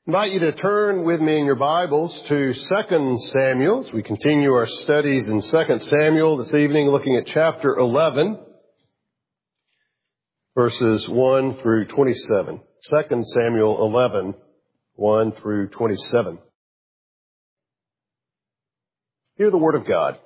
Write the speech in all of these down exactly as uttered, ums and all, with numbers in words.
I invite you to turn with me in your Bibles to Second Samuel as we continue our studies in Second Samuel this evening, looking at chapter eleven, verses one through twenty-seven. Second Samuel eleven, one through twenty-seven. Hear the word of God.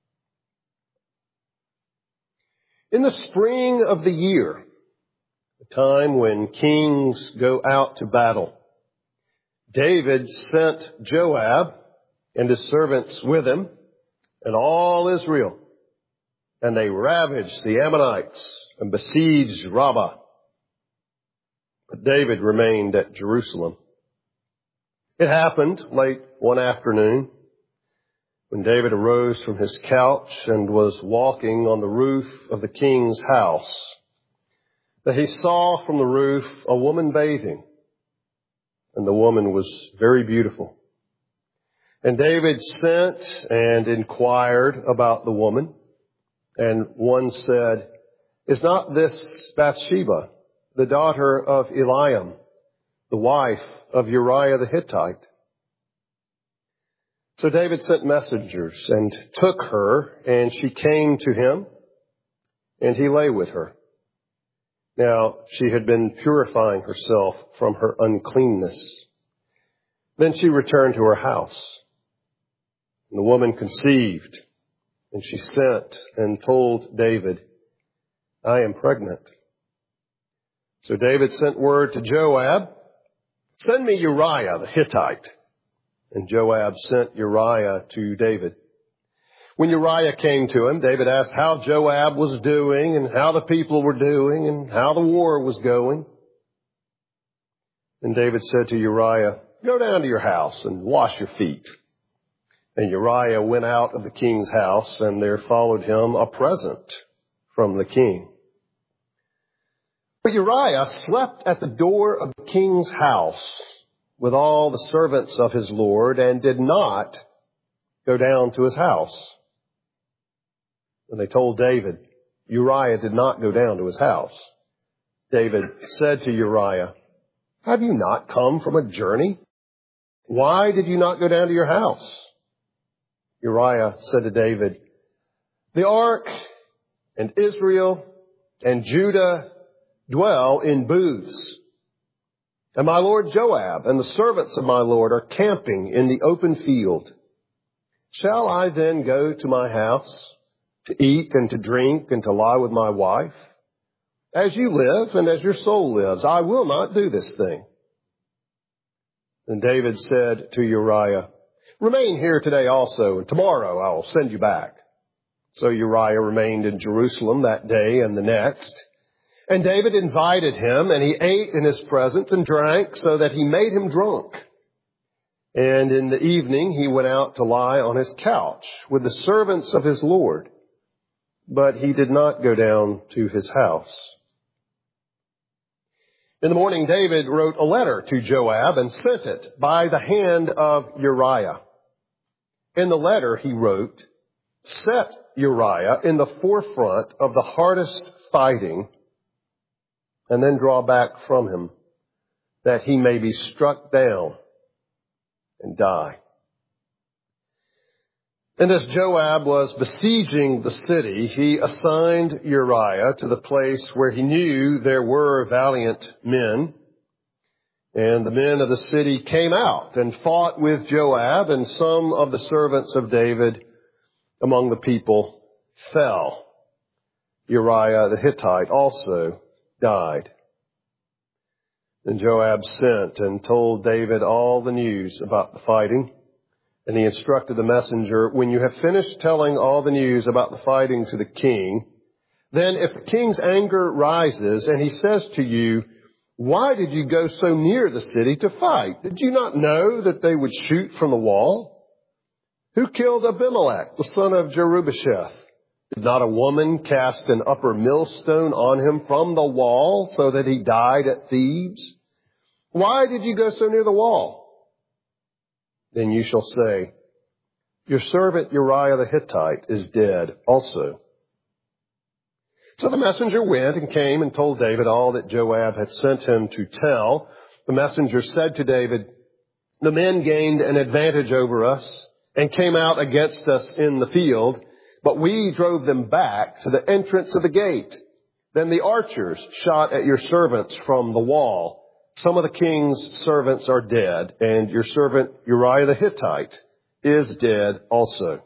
In the spring of the year, the time when kings go out to battle, David sent Joab and his servants with him and all Israel, and they ravaged the Ammonites and besieged Rabbah. But David remained at Jerusalem. It happened late one afternoon when David arose from his couch and was walking on the roof of the king's house, that he saw from the roof a woman bathing. And the woman was very beautiful. And David sent and inquired about the woman. And one said, "Is not this Bathsheba, the daughter of Eliam, the wife of Uriah the Hittite?" So David sent messengers and took her, and she came to him, and he lay with her. Now, she had been purifying herself from her uncleanness. Then she returned to her house. And the woman conceived, and she sent and told David, "I am pregnant." So David sent word to Joab, "Send me Uriah the Hittite." And Joab sent Uriah to David. When Uriah came to him, David asked how Joab was doing and how the people were doing and how the war was going. And David said to Uriah, "Go down to your house and wash your feet." And Uriah went out of the king's house, and there followed him a present from the king. But Uriah slept at the door of the king's house with all the servants of his lord and did not go down to his house. When they told David, Uriah did not go down to his house, David said to Uriah, "Have you not come from a journey? Why did you not go down to your house?" Uriah said to David, "The ark and Israel and Judah dwell in booths, and my lord Joab and the servants of my lord are camping in the open field. Shall I then go to my house to eat and to drink and to lie with my wife? As you live and as your soul lives, I will not do this thing." Then David said to Uriah, "Remain here today also, and tomorrow I will send you back." So Uriah remained in Jerusalem that day and the next. And David invited him, and he ate in his presence and drank so that he made him drunk. And in the evening he went out to lie on his couch with the servants of his lord. But he did not go down to his house. In the morning, David wrote a letter to Joab and sent it by the hand of Uriah. In the letter he wrote, "Set Uriah in the forefront of the hardest fighting, and then draw back from him, that he may be struck down and die." And as Joab was besieging the city, he assigned Uriah to the place where he knew there were valiant men. And the men of the city came out and fought with Joab, and some of the servants of David among the people fell. Uriah the Hittite also died. Then Joab sent and told David all the news about the fighting. And he instructed the messenger, "When you have finished telling all the news about the fighting to the king, then if the king's anger rises and he says to you, 'Why did you go so near the city to fight? Did you not know that they would shoot from the wall? Who killed Abimelech, the son of Jerubbesheth? Did not a woman cast an upper millstone on him from the wall so that he died at Thebes? Why did you go so near the wall?' Then you shall say, 'Your servant Uriah the Hittite is dead also.'" So the messenger went and came and told David all that Joab had sent him to tell. The messenger said to David, The men gained an advantage over us and came out against us in the field, but we drove them back to the entrance of the gate. Then the archers shot at your servants from the wall. Some of the king's servants are dead, and your servant Uriah the Hittite is dead also."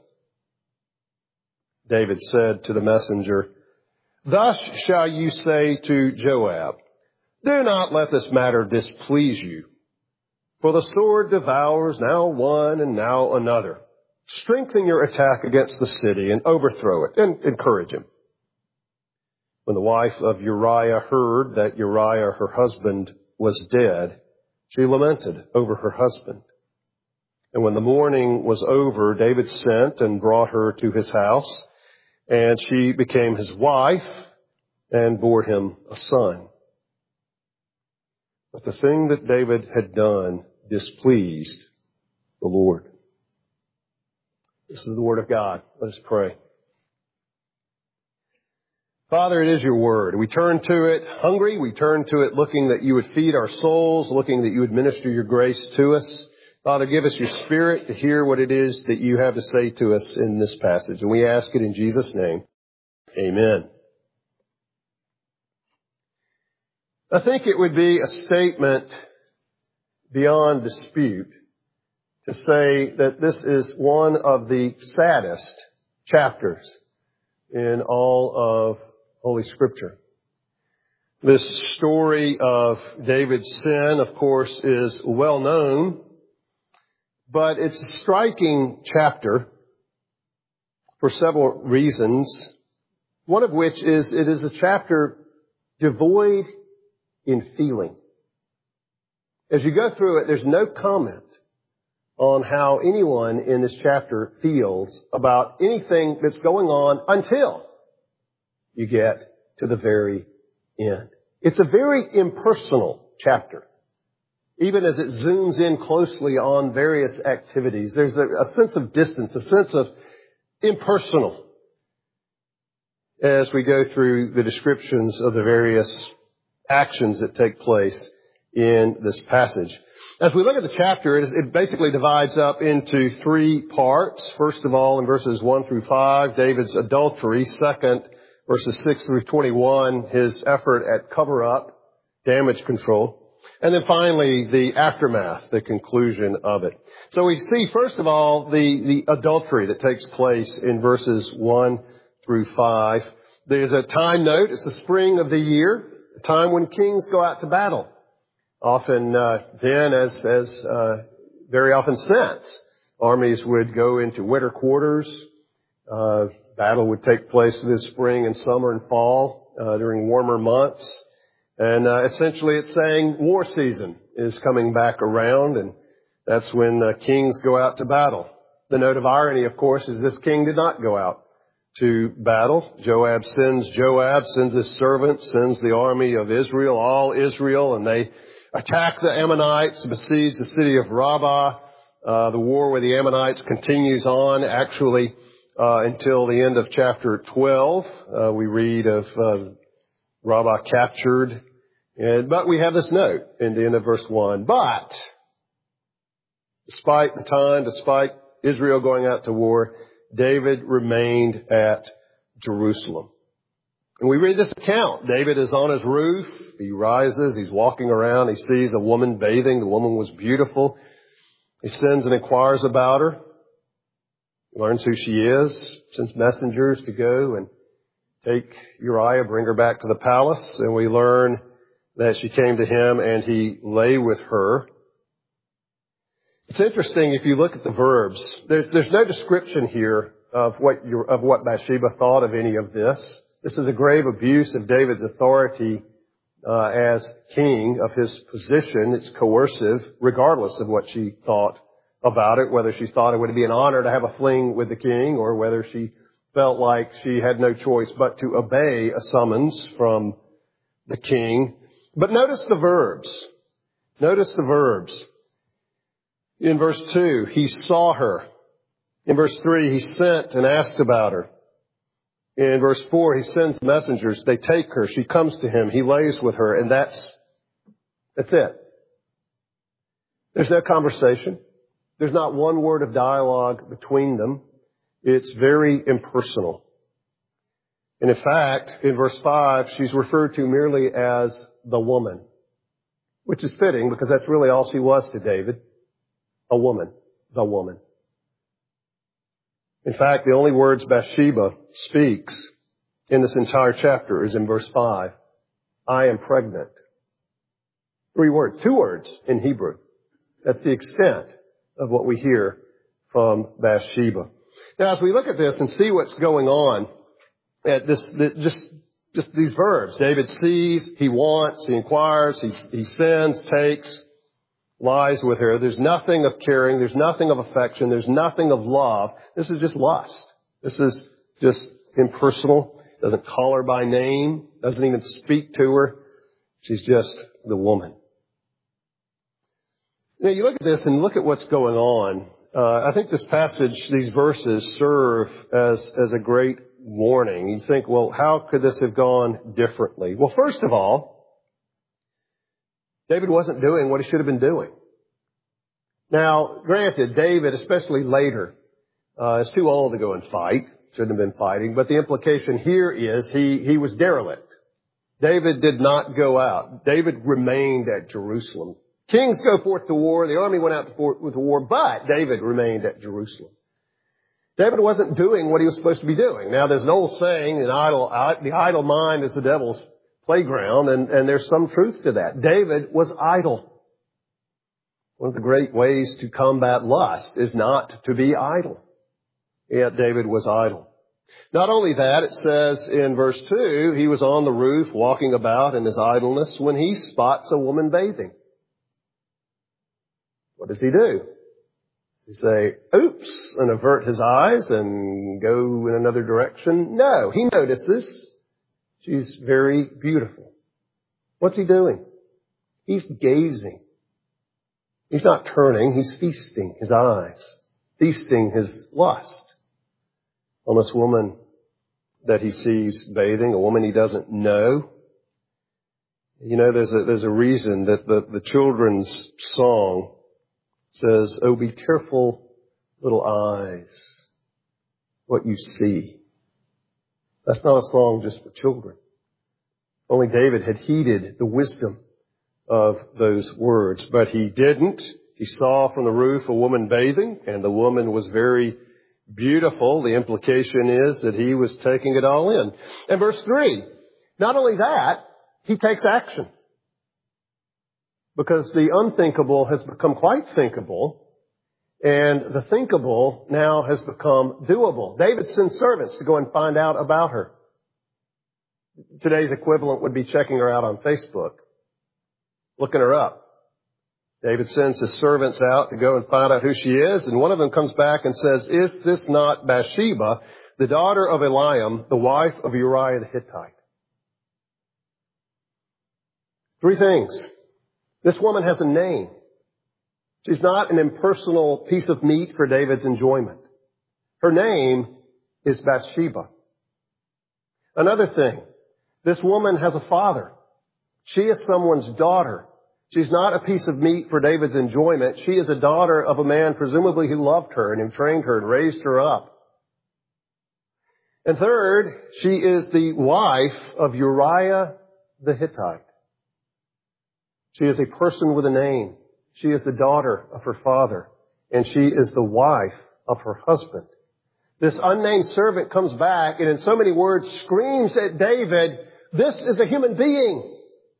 David said to the messenger, "Thus shall you say to Joab, 'Do not let this matter displease you. For the sword devours now one and now another. Strengthen your attack against the city and overthrow it, and encourage him.'" When the wife of Uriah heard that Uriah, her husband, was dead, she lamented over her husband. And when the mourning was over, David sent and brought her to his house, and she became his wife and bore him a son. But the thing that David had done displeased the Lord. This is the word of God. Let us pray. Father, it is your word. We turn to it hungry. We turn to it looking that you would feed our souls, looking that you would minister your grace to us. Father, give us your spirit to hear what it is that you have to say to us in this passage. And we ask it in Jesus' name. Amen. I think it would be a statement beyond dispute to say that this is one of the saddest chapters in all of Holy Scripture. This story of David's sin, of course, is well known, but it's a striking chapter for several reasons, one of which is it is a chapter devoid in feeling. As you go through it, there's no comment on how anyone in this chapter feels about anything that's going on until you get to the very end. It's a very impersonal chapter. Even as it zooms in closely on various activities, there's a, a sense of distance, a sense of impersonal as we go through the descriptions of the various actions that take place in this passage. As we look at the chapter, it, is, it basically divides up into three parts. First of all, in verses one through five, David's adultery. Second, verses six through twenty-one, his effort at cover-up, damage control. And then finally, the aftermath, the conclusion of it. So we see, first of all, the, the adultery that takes place in verses one through five. There's a time note. It's the spring of the year, a time when kings go out to battle. Often uh, then, as, as uh, very often since, armies would go into winter quarters. Uh, battle would take place this spring and summer and fall uh, during warmer months. And uh, essentially it's saying war season is coming back around, and that's when uh, kings go out to battle. The note of irony, of course, is this king did not go out to battle. Joab sends Joab, sends his servants, sends the army of Israel, all Israel, and they attack the Ammonites, besiege the city of Rabbah. Uh, the war with the Ammonites continues on, actually, uh, until the end of chapter twelve. Uh, we read of uh, Rabbah captured. And, but we have this note in the end of verse one. But, despite the time, despite Israel going out to war, David remained at Jerusalem. And we read this account. David is on his roof. He rises. He's walking around. He sees a woman bathing. The woman was beautiful. He sends and inquires about her. He learns who she is. Sends messengers to go and take Uriah, bring her back to the palace. And we learn that she came to him and he lay with her. It's interesting if you look at the verbs. There's, there's no description here of what, you, of what Bathsheba thought of any of this. This is a grave abuse of David's authority uh, as king, of his position. It's coercive, regardless of what she thought about it, whether she thought it would be an honor to have a fling with the king, or whether she felt like she had no choice but to obey a summons from the king. But notice the verbs. Notice the verbs. In verse two, he saw her. In verse three, he sent and asked about her. In verse four, he sends messengers. They take her. She comes to him. He lays with her. And that's, that's it. There's no conversation. There's not one word of dialogue between them. It's very impersonal. And in fact, in verse five, she's referred to merely as the woman, which is fitting because that's really all she was to David. A woman. The woman. In fact, the only words Bathsheba speaks in this entire chapter is in verse five. I am pregnant. Three words. Two words in Hebrew. That's the extent of what we hear from Bathsheba. Now, as we look at this and see what's going on, at this, just, just these verbs. David sees, he wants, he inquires, he, he sends, takes, lies with her. There's nothing of caring. There's nothing of affection. There's nothing of love. This is just lust. This is just impersonal. Doesn't call her by name. Doesn't even speak to her. She's just the woman. Now, you look at this and look at what's going on. Uh, I think this passage, these verses serve as, as a great warning. You think, well, how could this have gone differently? Well, first of all, David wasn't doing what he should have been doing. Now, granted, David, especially later, uh, is too old to go and fight. Shouldn't have been fighting. But the implication here is he, he was derelict. David did not go out. David remained at Jerusalem. Kings go forth to war. The army went out to war, with the war, but David remained at Jerusalem. David wasn't doing what he was supposed to be doing. Now, there's an old saying, an idle, the idle mind is the devil's playground, and, and there's some truth to that. David was idle. One of the great ways to combat lust is not to be idle. Yet David was idle. Not only that, it says in verse two, he was on the roof walking about in his idleness when he spots a woman bathing. What does he do? Does he say, oops, and avert his eyes and go in another direction? No, he notices she's very beautiful. What's he doing? He's gazing. He's not turning, he's feasting his eyes, feasting his lust on this woman that he sees bathing, a woman he doesn't know. You know, there's a, there's a reason that the, the children's song says, oh, be careful, little eyes, what you see. That's not a song just for children. Only David had heeded the wisdom of those words, but he didn't. He saw from the roof a woman bathing, and the woman was very beautiful. The implication is that he was taking it all in. And verse three, not only that, he takes action. Because the unthinkable has become quite thinkable, and the thinkable now has become doable. David sends servants to go and find out about her. Today's equivalent would be checking her out on Facebook, looking her up. David sends his servants out to go and find out who she is, and one of them comes back and says, is this not Bathsheba, the daughter of Eliam, the wife of Uriah the Hittite? Three things. This woman has a name. She's not an impersonal piece of meat for David's enjoyment. Her name is Bathsheba. Another thing, this woman has a father. She is someone's daughter. She's not a piece of meat for David's enjoyment. She is a daughter of a man presumably who loved her and who trained her and raised her up. And third, she is the wife of Uriah the Hittite. She is a person with a name. She is the daughter of her father, and she is the wife of her husband. This unnamed servant comes back and in so many words screams at David, this is a human being.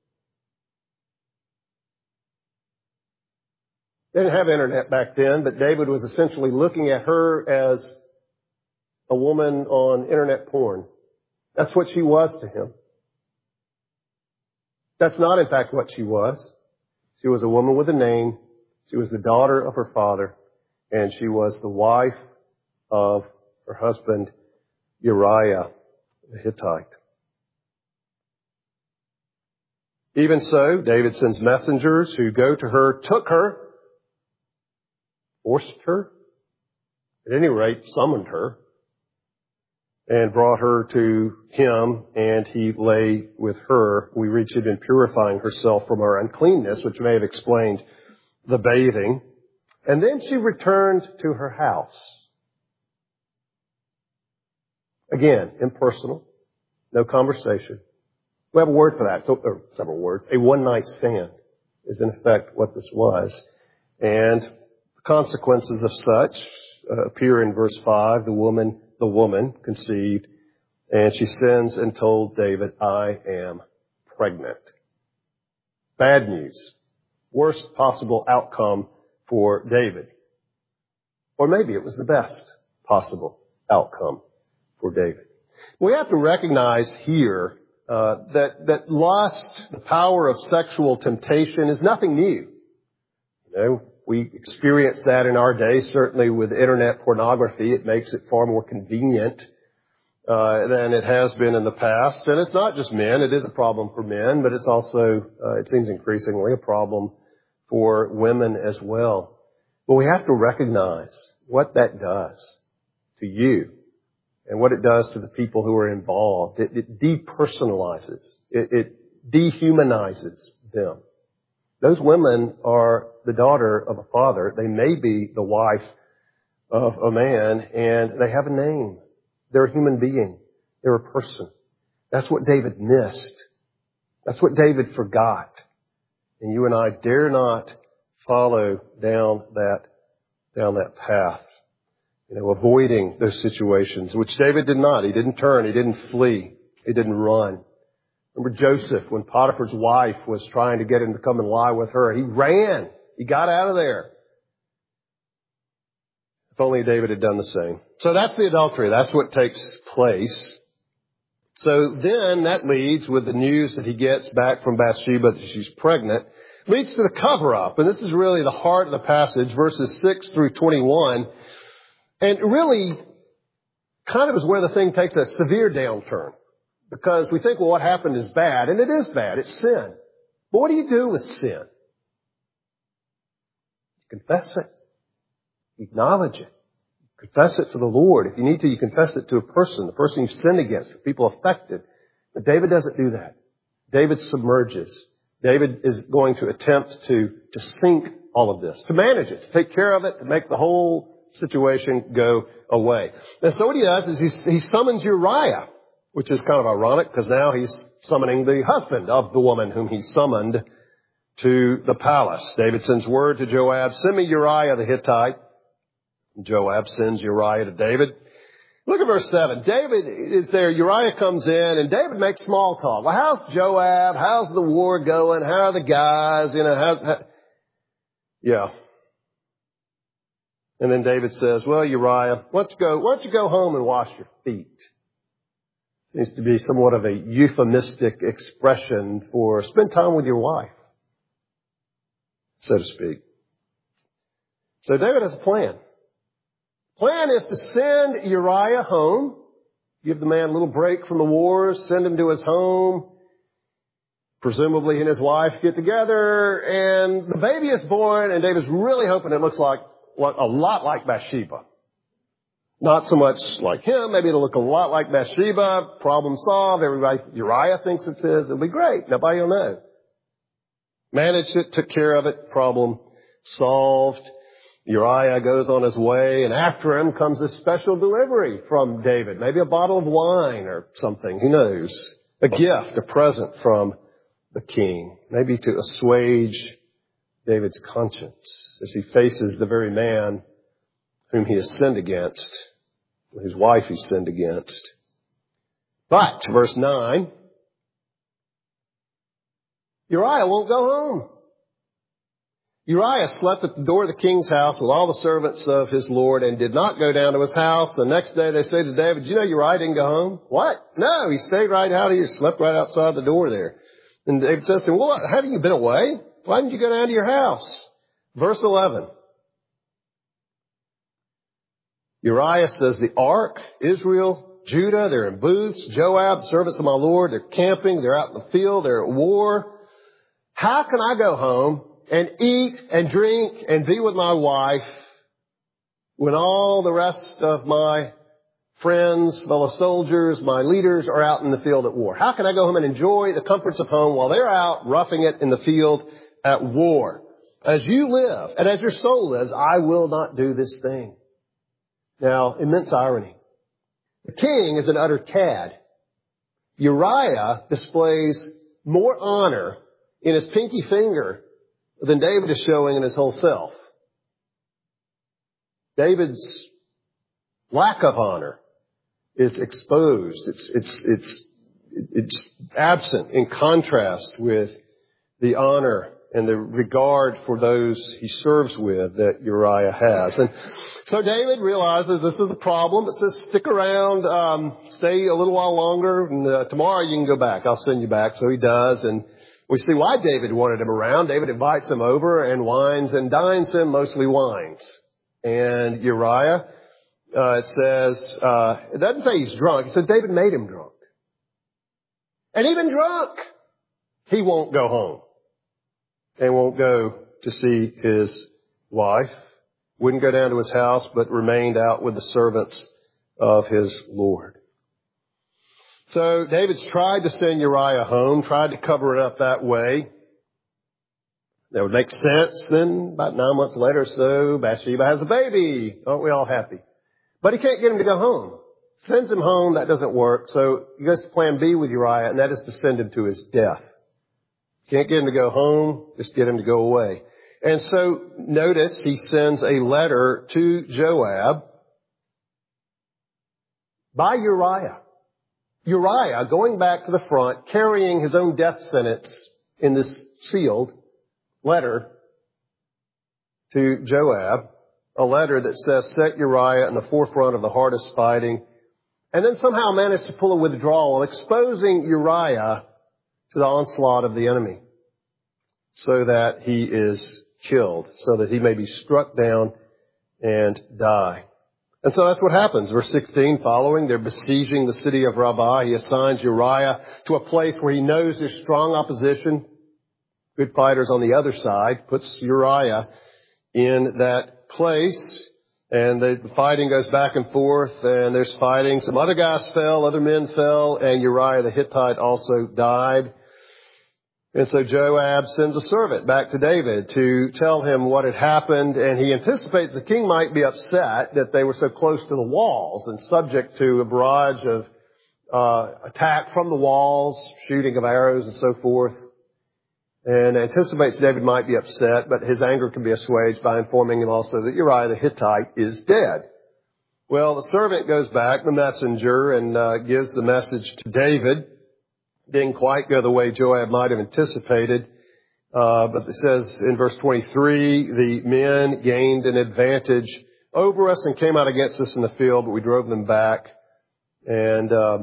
They didn't have internet back then, but David was essentially looking at her as a woman on internet porn. That's what she was to him. That's not, in fact, what she was. She was a woman with a name. She was the daughter of her father, and she was the wife of her husband, Uriah the Hittite. Even so, David sends messengers who go to her, took her, forced her, at any rate, summoned her, and brought her to him, and he lay with her. We read she'd been purifying herself from her uncleanness, which may have explained the bathing, and then she returned to her house. Again, impersonal, no conversation. We have a word for that, so, or several words. A one-night stand is in effect what this was. And the consequences of such uh, appear in verse five. The woman, the woman conceived, and she sins and told David, I am pregnant. Bad news. Worst possible outcome for David. Or maybe it was the best possible outcome for David. We have to recognize here uh, that, that lust, the power of sexual temptation, is nothing new. You know, we experience that in our day, certainly with internet pornography. It makes it far more convenient uh, than it has been in the past. And it's not just men. It is a problem for men, but it's also, uh, it seems increasingly, a problem for women as well. But we have to recognize what that does to you and what it does to the people who are involved. It, it depersonalizes. It, it dehumanizes them. Those women are the daughter of a father. They may be the wife of a man, and they have a name. They're a human being. They're a person. That's what David missed. That's what David forgot. And you and I dare not follow down that, down that path. You know, avoiding those situations, which David did not. He didn't turn. He didn't flee. He didn't run. Remember Joseph, when Potiphar's wife was trying to get him to come and lie with her, he ran. He got out of there. If only David had done the same. So that's the adultery. That's what takes place. So then that leads, with the news that he gets back from Bathsheba that she's pregnant, leads to the cover-up. And this is really the heart of the passage, verses six through twenty-one. And really, kind of is where the thing takes a severe downturn. Because we think, well, what happened is bad. And it is bad. It's sin. But what do you do with sin? You confess it. You acknowledge it. You confess it to the Lord. If you need to, you confess it to a person, the person you've sinned against, or people affected. But David doesn't do that. David submerges. David is going to attempt to, to sink all of this, to manage it, to take care of it, to make the whole situation go away. And so what he does is he, he summons Uriah, which is kind of ironic because now he's summoning the husband of the woman whom he summoned to the palace. David sends word to Joab, send me Uriah the Hittite. Joab sends Uriah to David. Look at verse seven. David is there. Uriah comes in and David makes small talk. Well, how's Joab? How's the war going? How are the guys? You know, how's, how... yeah. And then David says, well, Uriah, why don't you go, why don't you go home and wash your feet? Seems to be somewhat of a euphemistic expression for spend time with your wife, so to speak. So David has a plan. Plan is to send Uriah home, give the man a little break from the wars, send him to his home. Presumably he and his wife get together, and the baby is born, and David's really hoping it looks like a lot like Bathsheba. Not so much like him. Maybe it'll look a lot like Bathsheba. Problem solved. Everybody, Uriah thinks it's his. It'll be great. Nobody will know. Managed it, took care of it. Problem solved. Uriah goes on his way, and after him comes a special delivery from David. Maybe a bottle of wine or something. Who knows? A gift, a present from the king. Maybe to assuage David's conscience as he faces the very man whom he has sinned against, whose wife he sinned against. But, verse nine, Uriah won't go home. Uriah slept at the door of the king's house with all the servants of his lord and did not go down to his house. The next day they say to David, you know Uriah didn't go home? What? No, he stayed right out here, slept right outside the door there. And David says to him, well, haven't you been away? Why didn't you go down to your house? Verse eleven. Uriah says, the ark, Israel, Judah, they're in booths. Joab, servants of my Lord, they're camping, they're out in the field, they're at war. How can I go home and eat and drink and be with my wife when all the rest of my friends, fellow soldiers, my leaders are out in the field at war? How can I go home and enjoy the comforts of home while they're out roughing it in the field at war? as you live and as your soul lives, I will not do this thing. Now, immense irony. The king is an utter cad. Uriah displays more honor in his pinky finger than David is showing in his whole self. David's lack of honor is exposed. It's, it's, it's, it's absent in contrast with the honor and the regard for those he serves with that Uriah has. And so David realizes this is a problem. It says, stick around, um, stay a little while longer, and uh, tomorrow you can go back. I'll send you back. So he does, and we see why David wanted him around. David invites him over and wines and dines him, mostly wines. And Uriah, uh, it says, uh, it doesn't say he's drunk. It says David made him drunk. And even drunk, he won't go home. And won't go to see his wife. Wouldn't go down to his house, but remained out with the servants of his Lord. So David's tried to send Uriah home, tried to cover it up that way. That would make sense. Then about nine months later or so, Bathsheba has a baby. Aren't we all happy? But he can't get him to go home. Sends him home, that doesn't work. So he goes to plan B with Uriah, and that is to send him to his death. Can't get him to go home, just get him to go away. And so notice he sends a letter to Joab by Uriah. Uriah going back to the front, carrying his own death sentence in this sealed letter to Joab. A letter that says, set Uriah in the forefront of the hardest fighting. And then somehow managed to pull a withdrawal, exposing Uriah to the onslaught of the enemy so that he is killed, so that he may be struck down and die. And so that's what happens. Verse sixteen, following, they're besieging the city of Rabbah. He assigns Uriah to a place where he knows there's strong opposition. Good fighters on the other side. Puts Uriah in that place. And the fighting goes back and forth, and there's fighting. Some other guys fell, other men fell, and Uriah the Hittite also died. And so Joab sends a servant back to David to tell him what had happened, and he anticipates the king might be upset that they were so close to the walls and subject to a barrage of uh attack from the walls, shooting of arrows and so forth. And anticipates David might be upset, but his anger can be assuaged by informing him also that Uriah the Hittite is dead. Well, the servant goes back, the messenger, and uh, gives the message to David. Didn't quite go the way Joab might have anticipated. Uh, but it says in verse twenty-three, the men gained an advantage over us and came out against us in the field, but we drove them back. And uh,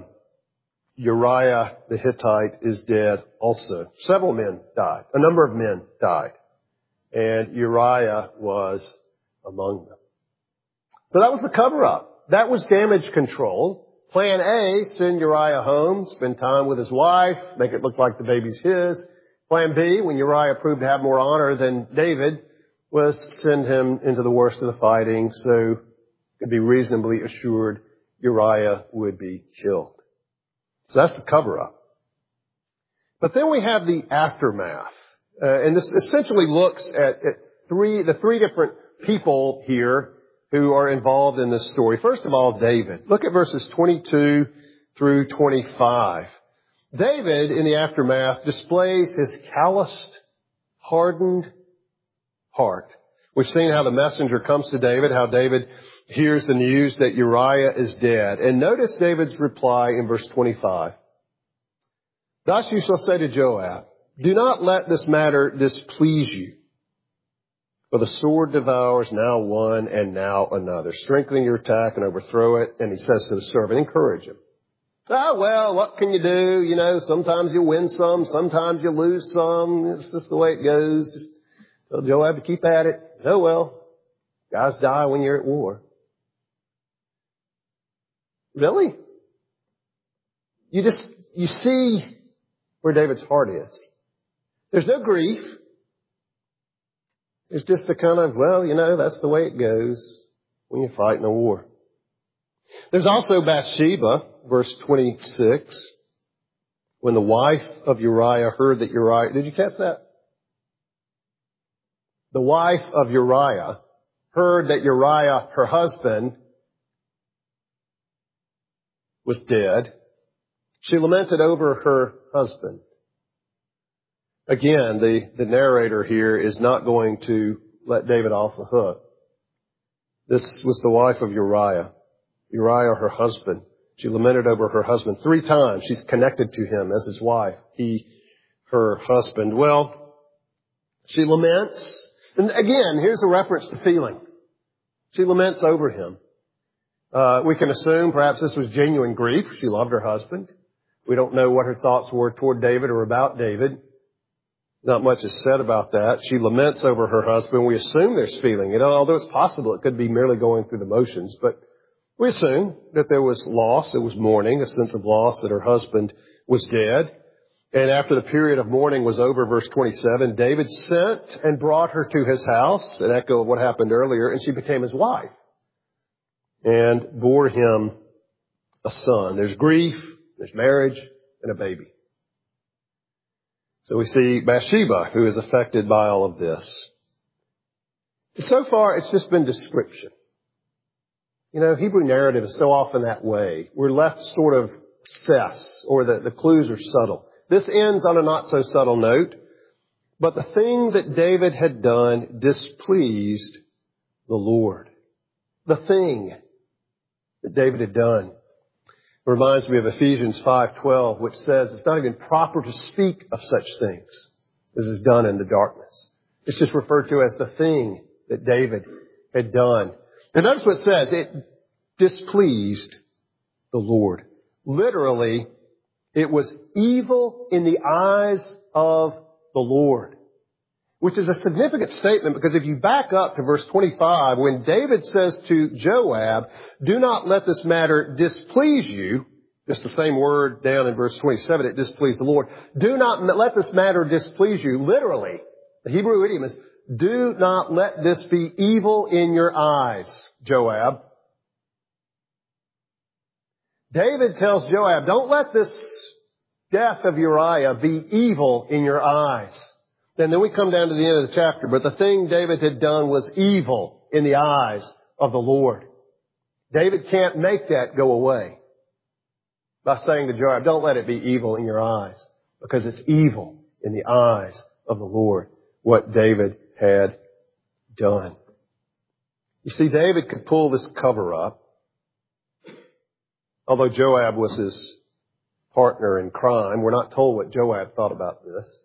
Uriah the Hittite is dead also. Several men died. A number of men died. And Uriah was among them. So that was the cover-up. That was damage control. Plan A, send Uriah home, spend time with his wife, make it look like the baby's his. Plan B, when Uriah proved to have more honor than David, was send him into the worst of the fighting so could be reasonably assured Uriah would be killed. So that's the cover-up. But then we have the aftermath. Uh, and this essentially looks at, at three, the three different people here who are involved in this story. First of all, David. Look at verses twenty-two through twenty-five. David, in the aftermath, displays his calloused, hardened heart. We've seen how the messenger comes to David, how David hears the news that Uriah is dead. And notice David's reply in verse twenty-five. Thus you shall say to Joab, do not let this matter displease you. For the sword devours now one and now another. Strengthen your attack and overthrow it. And he says to the servant, encourage him. Ah, well, what can you do? You know, sometimes you win some, sometimes you lose some. It's just the way it goes. Just tell Joab to keep at it. Oh, well, guys die when you're at war. Really? You just, you see where David's heart is. There's no grief. It's just a kind of, well, you know, that's the way it goes when you fight in a war. There's also Bathsheba, verse twenty-six. When the wife of Uriah heard that Uriah, did you catch that? the wife of Uriah, heard that Uriah, her husband, was dead, she lamented over her husband. Again, the, the narrator here is not going to let David off the hook. This was the wife of Uriah. Uriah, her husband. She lamented over her husband. Three times she's connected to him as his wife. He, her husband. Well, she laments. And again, here's a reference to feeling. She laments over him. Uh, we can assume perhaps this was genuine grief. She loved her husband. We don't know what her thoughts were toward David or about David. Not much is said about that. She laments over her husband. We assume there's feeling. You know, although it's possible it could be merely going through the motions, but we assume that there was loss. There was mourning, a sense of loss that her husband was dead. And after the period of mourning was over, verse twenty-seven, David sent and brought her to his house, an echo of what happened earlier, and she became his wife and bore him a son. There's grief, there's marriage, and a baby. So we see Bathsheba, who is affected by all of this. So far, it's just been description. You know, Hebrew narrative is so often that way. We're left sort of cess, or the, the clues are subtle. This ends on a not so subtle note, but the thing that David had done displeased the Lord. The thing that David had done. It reminds me of Ephesians five twelve, which says it's not even proper to speak of such things as is done in the darkness. It's just referred to as the thing that David had done. And notice what it says. It displeased the Lord. Literally, it was evil in the eyes of the Lord. Which is a significant statement, because if you back up to verse twenty-five, when David says to Joab, do not let this matter displease you, just the same word down in verse twenty-seven, it displeased the Lord. Do not let this matter displease you. Literally, the Hebrew idiom is, do not let this be evil in your eyes, Joab. David tells Joab, don't let this death of Uriah be evil in your eyes. And then we come down to the end of the chapter. But the thing David had done was evil in the eyes of the Lord. David can't make that go away by saying to Joab, don't let it be evil in your eyes, because it's evil in the eyes of the Lord, what David had done. You see, David could pull this cover up, although Joab was his partner in crime. We're not told what Joab thought about this.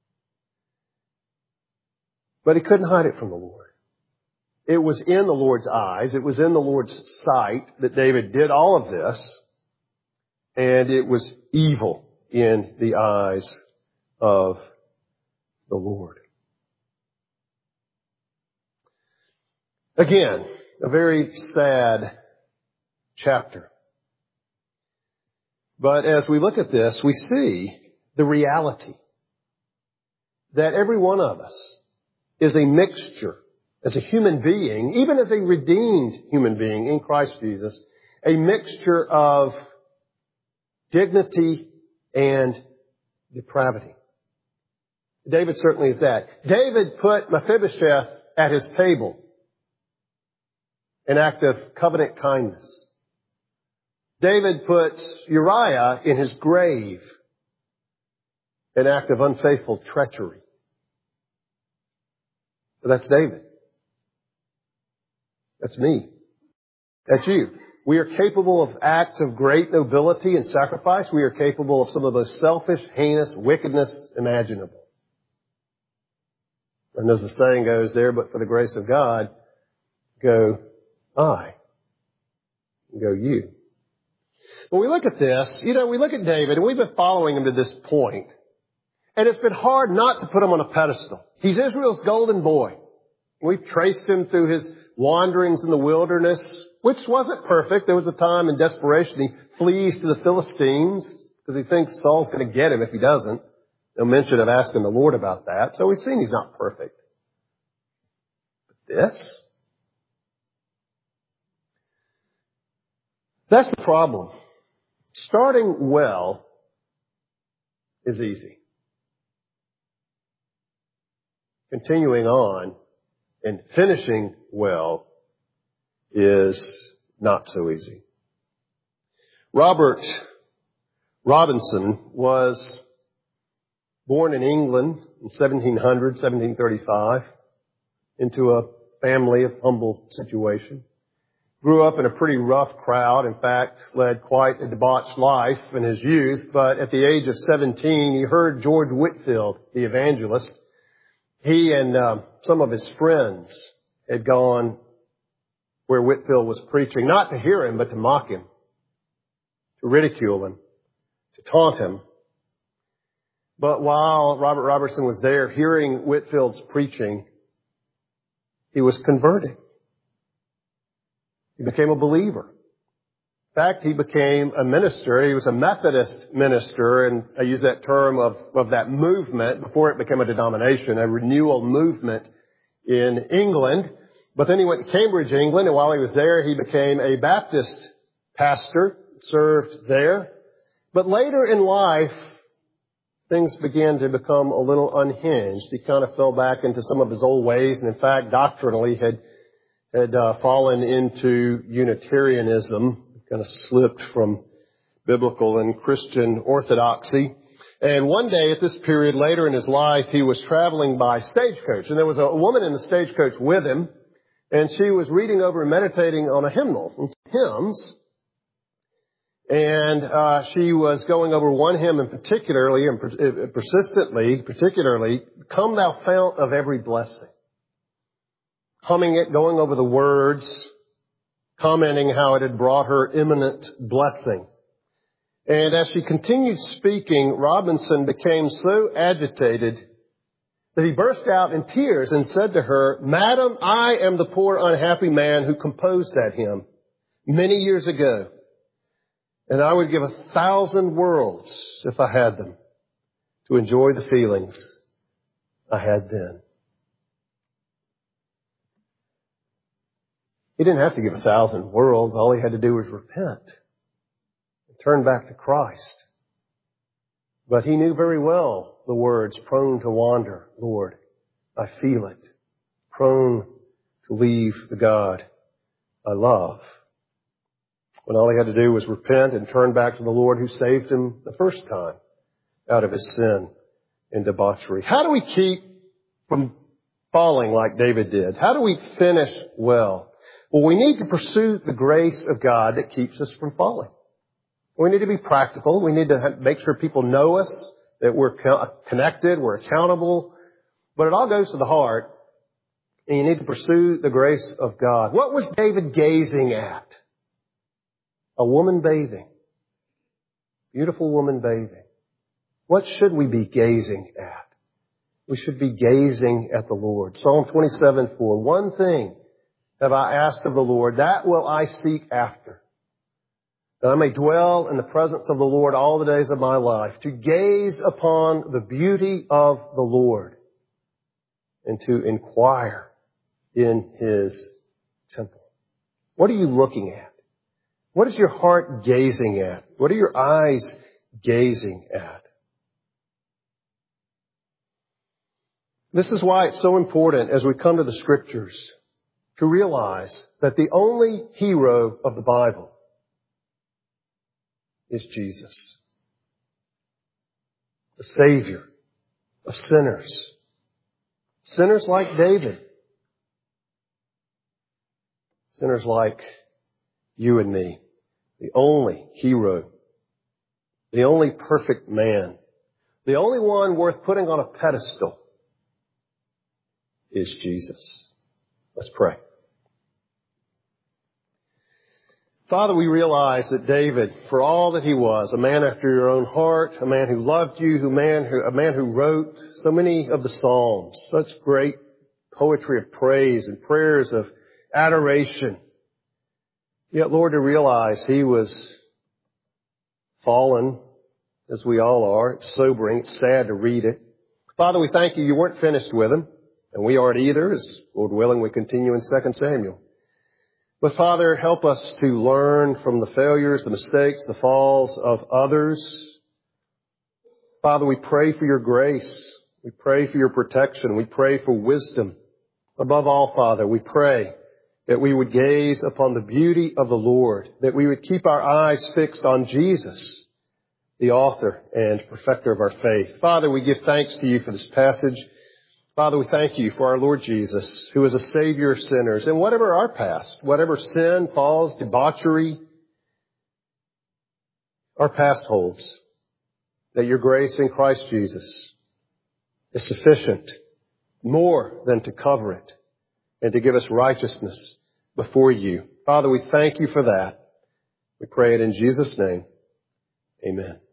But he couldn't hide it from the Lord. It was in the Lord's eyes. It was in the Lord's sight that David did all of this. And it was evil in the eyes of the Lord. Again, a very sad chapter. But as we look at this, we see the reality that every one of us is a mixture, as a human being, even as a redeemed human being in Christ Jesus, a mixture of dignity and depravity. David certainly is that. David put Mephibosheth at his table, an act of covenant kindness. David puts Uriah in his grave, an act of unfaithful treachery. But that's David. That's me. That's you. We are capable of acts of great nobility and sacrifice. We are capable of some of the most selfish, heinous wickedness imaginable. And as the saying goes there, but for the grace of God, go I. Go you. When we look at this, you know, we look at David, and we've been following him to this point. And it's been hard not to put him on a pedestal. He's Israel's golden boy. We've traced him through his wanderings in the wilderness, which wasn't perfect. There was a time in desperation he flees to the Philistines because he thinks Saul's going to get him if he doesn't. No mention of asking the Lord about that. So we've seen he's not perfect. But this? That's the problem. Starting well is easy. Continuing on And finishing well is not so easy. Robert Robinson was born in England in seventeen hundred, seventeen thirty-five, into a family of humble situation. Grew up in a pretty rough crowd. In fact, led quite a debauched life in his youth. But at the age of seventeen, he heard George Whitefield, the evangelist. He and uh, some of his friends had gone where Whitefield was preaching, not to hear him, but to mock him, to ridicule him, to taunt him. But while Robert Robertson was there hearing Whitefield's preaching, he was converted. He became a believer. In fact, he became a minister. He was a Methodist minister, and I use that term of, of that movement before it became a denomination, a renewal movement in England. But then he went to Cambridge, England, and while he was there, he became a Baptist pastor, served there. But later in life, things began to become a little unhinged. He kind of fell back into some of his old ways, and in fact, doctrinally had had uh, fallen into Unitarianism, kind of slipped from biblical and Christian orthodoxy. And one day at this period later in his life, he was traveling by stagecoach, and there was a woman in the stagecoach with him, and she was reading over and meditating on a hymnal, hymns. And uh, she was going over one hymn in particularly, and per- persistently, particularly, "Come Thou Fount of Every Blessing." Humming it, going over the words, commenting how it had brought her imminent blessing. And as she continued speaking, Robinson became so agitated that he burst out in tears and said to her, "Madam, I am the poor unhappy man who composed that hymn many years ago. And I would give a thousand worlds, if I had them, to enjoy the feelings I had then." He didn't have to give a thousand worlds. All he had to do was repent and turn back to Christ. But he knew very well the words, "Prone to wander, Lord, I feel it. Prone to leave the God I love." When all he had to do was repent and turn back to the Lord who saved him the first time out of his sin and debauchery. How do we keep from falling like David did? How do we finish well? Well, we need to pursue the grace of God that keeps us from falling. We need to be practical. We need to make sure people know us, that we're connected, we're accountable. But it all goes to the heart, and you need to pursue the grace of God. What was David gazing at? A woman bathing. Beautiful woman bathing. What should we be gazing at? We should be gazing at the Lord. Psalm twenty-seven four. "One thing have I asked of the Lord, that will I seek after, that I may dwell in the presence of the Lord all the days of my life, to gaze upon the beauty of the Lord and to inquire in His temple." What are you looking at? What is your heart gazing at? What are your eyes gazing at? This is why it's so important as we come to the Scriptures to realize that the only hero of the Bible is Jesus, the Savior of sinners. Sinners like David. Sinners like you and me. The only hero. The only perfect man. The only one worth putting on a pedestal is Jesus. Let's pray. Father, we realize that David, for all that he was, a man after your own heart, a man who loved you, a man who, a man who wrote so many of the Psalms, such great poetry of praise and prayers of adoration. Yet, Lord, to realize he was fallen, as we all are. It's sobering. It's sad to read it. Father, we thank you. You weren't finished with him, and we aren't either, as, Lord willing, we continue in Second Samuel. But Father, help us to learn from the failures, the mistakes, the falls of others. Father, we pray for your grace. We pray for your protection. We pray for wisdom. Above all, Father, we pray that we would gaze upon the beauty of the Lord, that we would keep our eyes fixed on Jesus, the author and perfecter of our faith. Father, we give thanks to you for this passage. Father, we thank you for our Lord Jesus, who is a Savior of sinners. And whatever our past, whatever sin, falls, debauchery, our past holds, that your grace in Christ Jesus is sufficient, more than to cover it, and to give us righteousness before you. Father, we thank you for that. We pray it in Jesus' name. Amen.